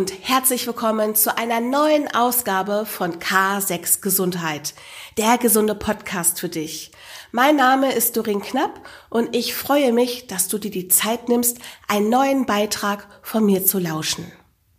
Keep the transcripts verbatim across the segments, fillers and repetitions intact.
und herzlich willkommen zu einer neuen Ausgabe von K sechs Gesundheit, der gesunde Podcast für dich. Mein Name ist Doreen Knapp und ich freue mich, dass du dir die Zeit nimmst, einen neuen Beitrag von mir zu lauschen.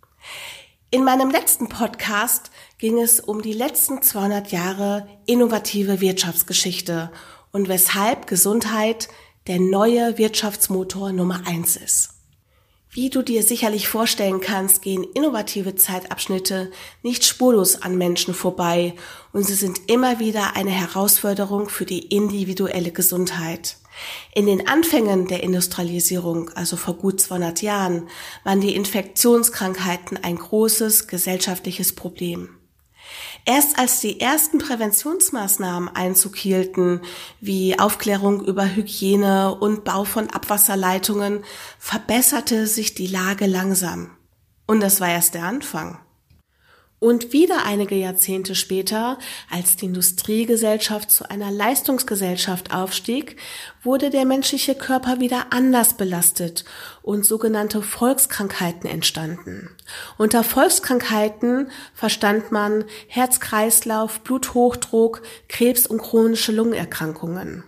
In meinem letzten Podcast ging es um die letzten zweihundert Jahre innovative Wirtschaftsgeschichte und weshalb Gesundheit der neue Wirtschaftsmotor Nummer eins ist. Wie du dir sicherlich vorstellen kannst, gehen innovative Zeitabschnitte nicht spurlos an Menschen vorbei und sie sind immer wieder eine Herausforderung für die individuelle Gesundheit. In den Anfängen der Industrialisierung, also vor gut zweihundert Jahren, waren die Infektionskrankheiten ein großes gesellschaftliches Problem. Erst als die ersten Präventionsmaßnahmen Einzug hielten, wie Aufklärung über Hygiene und Bau von Abwasserleitungen, verbesserte sich die Lage langsam. Und das war erst der Anfang. Und wieder einige Jahrzehnte später, als die Industriegesellschaft zu einer Leistungsgesellschaft aufstieg, wurde der menschliche Körper wieder anders belastet und sogenannte Volkskrankheiten entstanden. Unter Volkskrankheiten verstand man Herz-Kreislauf, Bluthochdruck, Krebs und chronische Lungenerkrankungen.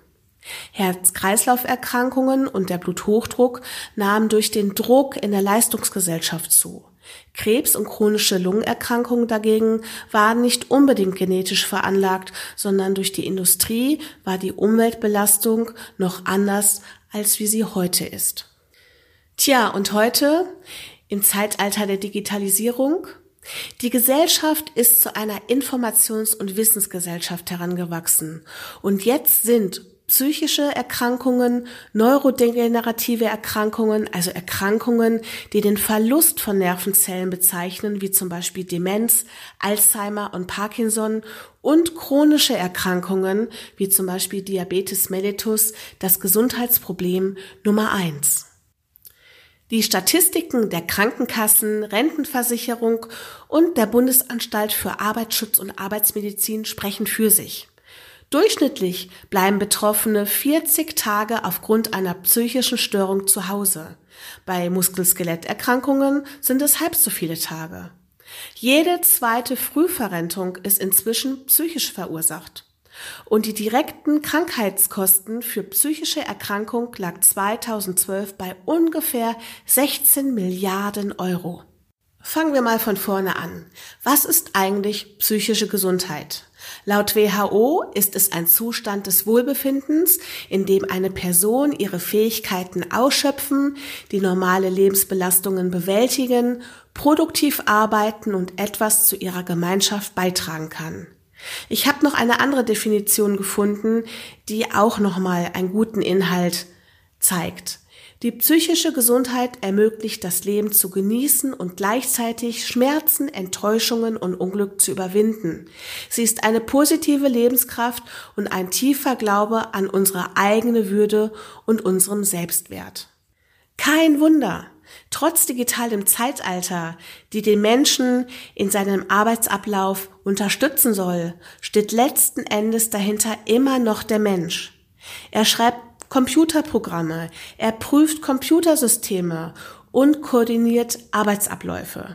Herz-Kreislauf-Erkrankungen und der Bluthochdruck nahmen durch den Druck in der Leistungsgesellschaft zu. Krebs und chronische Lungenerkrankungen dagegen waren nicht unbedingt genetisch veranlagt, sondern durch die Industrie war die Umweltbelastung noch anders, als wie sie heute ist. Tja, und heute, im Zeitalter der Digitalisierung, die Gesellschaft ist zu einer Informations- und Wissensgesellschaft herangewachsen. Und jetzt sind psychische Erkrankungen, neurodegenerative Erkrankungen, also Erkrankungen, die den Verlust von Nervenzellen bezeichnen, wie zum Beispiel Demenz, Alzheimer und Parkinson, und chronische Erkrankungen, wie zum Beispiel Diabetes mellitus, das Gesundheitsproblem Nummer eins. Die Statistiken der Krankenkassen, Rentenversicherung und der Bundesanstalt für Arbeitsschutz und Arbeitsmedizin sprechen für sich. Durchschnittlich bleiben Betroffene vierzig Tage aufgrund einer psychischen Störung zu Hause. Bei Muskel-Skelett-Erkrankungen sind es halb so viele Tage. Jede zweite Frühverrentung ist inzwischen psychisch verursacht. Und die direkten Krankheitskosten für psychische Erkrankung lag zweitausendzwölf bei ungefähr sechzehn Milliarden Euro. Fangen wir mal von vorne an. Was ist eigentlich psychische Gesundheit? Laut W H O ist es ein Zustand des Wohlbefindens, in dem eine Person ihre Fähigkeiten ausschöpfen, die normale Lebensbelastungen bewältigen, produktiv arbeiten und etwas zu ihrer Gemeinschaft beitragen kann. Ich habe noch eine andere Definition gefunden, die auch nochmal einen guten Inhalt zeigt. Die psychische Gesundheit ermöglicht, das Leben zu genießen und gleichzeitig Schmerzen, Enttäuschungen und Unglück zu überwinden. Sie ist eine positive Lebenskraft und ein tiefer Glaube an unsere eigene Würde und unseren Selbstwert. Kein Wunder! Trotz digitalem Zeitalter, die den Menschen in seinem Arbeitsablauf unterstützen soll, steht letzten Endes dahinter immer noch der Mensch. Er schreibt Computerprogramme, er prüft Computersysteme und koordiniert Arbeitsabläufe.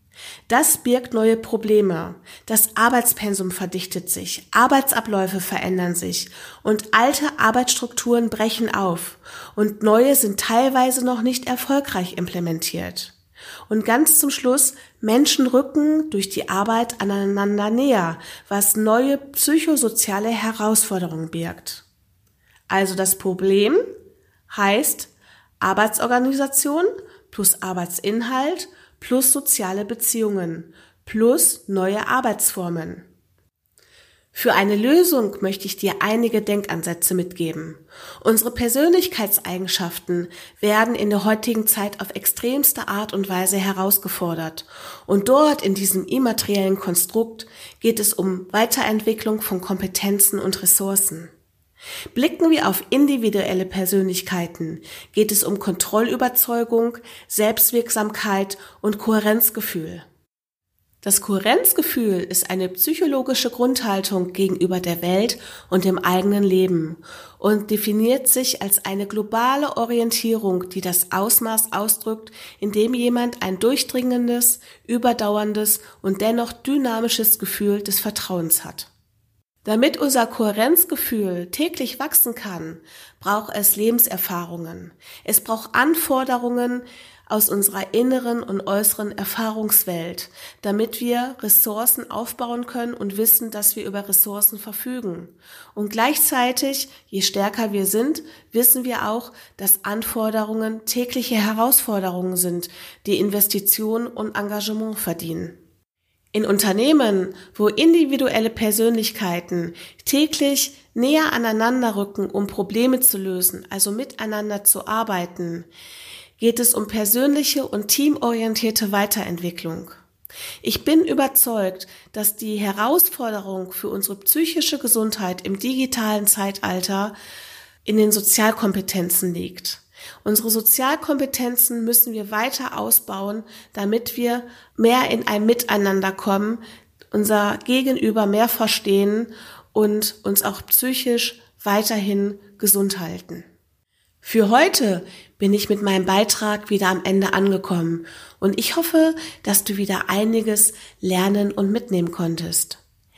Das birgt neue Probleme. Das Arbeitspensum verdichtet sich, Arbeitsabläufe verändern sich und alte Arbeitsstrukturen brechen auf und neue sind teilweise noch nicht erfolgreich implementiert. Und ganz zum Schluss, Menschen rücken durch die Arbeit aneinander näher, was neue psychosoziale Herausforderungen birgt. Also das Problem heißt Arbeitsorganisation plus Arbeitsinhalt plus soziale Beziehungen plus neue Arbeitsformen. Für eine Lösung möchte ich dir einige Denkansätze mitgeben. Unsere Persönlichkeitseigenschaften werden in der heutigen Zeit auf extremste Art und Weise herausgefordert. Und dort in diesem immateriellen Konstrukt geht es um Weiterentwicklung von Kompetenzen und Ressourcen. Blicken wir auf individuelle Persönlichkeiten, geht es um Kontrollüberzeugung, Selbstwirksamkeit und Kohärenzgefühl. Das Kohärenzgefühl ist eine psychologische Grundhaltung gegenüber der Welt und dem eigenen Leben und definiert sich als eine globale Orientierung, die das Ausmaß ausdrückt, in dem jemand ein durchdringendes, überdauerndes und dennoch dynamisches Gefühl des Vertrauens hat. Damit unser Kohärenzgefühl täglich wachsen kann, braucht es Lebenserfahrungen. Es braucht Anforderungen aus unserer inneren und äußeren Erfahrungswelt, damit wir Ressourcen aufbauen können und wissen, dass wir über Ressourcen verfügen. Und gleichzeitig, je stärker wir sind, wissen wir auch, dass Anforderungen tägliche Herausforderungen sind, die Investition und Engagement verdienen. In Unternehmen, wo individuelle Persönlichkeiten täglich näher aneinander rücken, um Probleme zu lösen, also miteinander zu arbeiten, geht es um persönliche und teamorientierte Weiterentwicklung. Ich bin überzeugt, dass die Herausforderung für unsere psychische Gesundheit im digitalen Zeitalter in den Sozialkompetenzen liegt. Unsere Sozialkompetenzen müssen wir weiter ausbauen, damit wir mehr in ein Miteinander kommen, unser Gegenüber mehr verstehen und uns auch psychisch weiterhin gesund halten. Für heute bin ich mit meinem Beitrag wieder am Ende angekommen und ich hoffe, dass du wieder einiges lernen und mitnehmen konntest.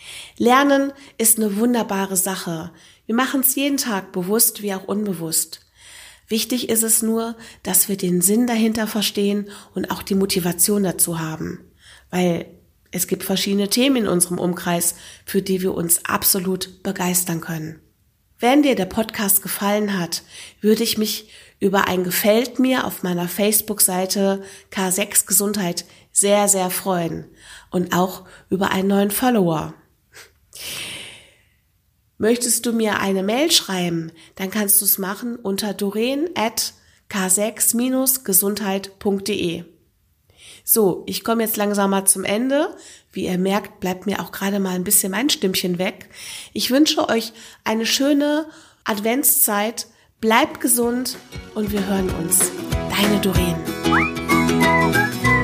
Lernen ist eine wunderbare Sache. Wir machen es jeden Tag bewusst wie auch unbewusst. Wichtig ist es nur, dass wir den Sinn dahinter verstehen und auch die Motivation dazu haben, weil es gibt verschiedene Themen in unserem Umkreis, für die wir uns absolut begeistern können. Wenn dir der Podcast gefallen hat, würde ich mich über ein Gefällt mir auf meiner Facebook-Seite K sechs Gesundheit sehr, sehr freuen und auch über einen neuen Follower. Möchtest du mir eine Mail schreiben, dann kannst du es machen unter doreen at k sechs gesundheit punkt de. So, ich komme jetzt langsam mal zum Ende. Wie ihr merkt, bleibt mir auch gerade mal ein bisschen mein Stimmchen weg. Ich wünsche euch eine schöne Adventszeit. Bleibt gesund und wir hören uns. Deine Doreen.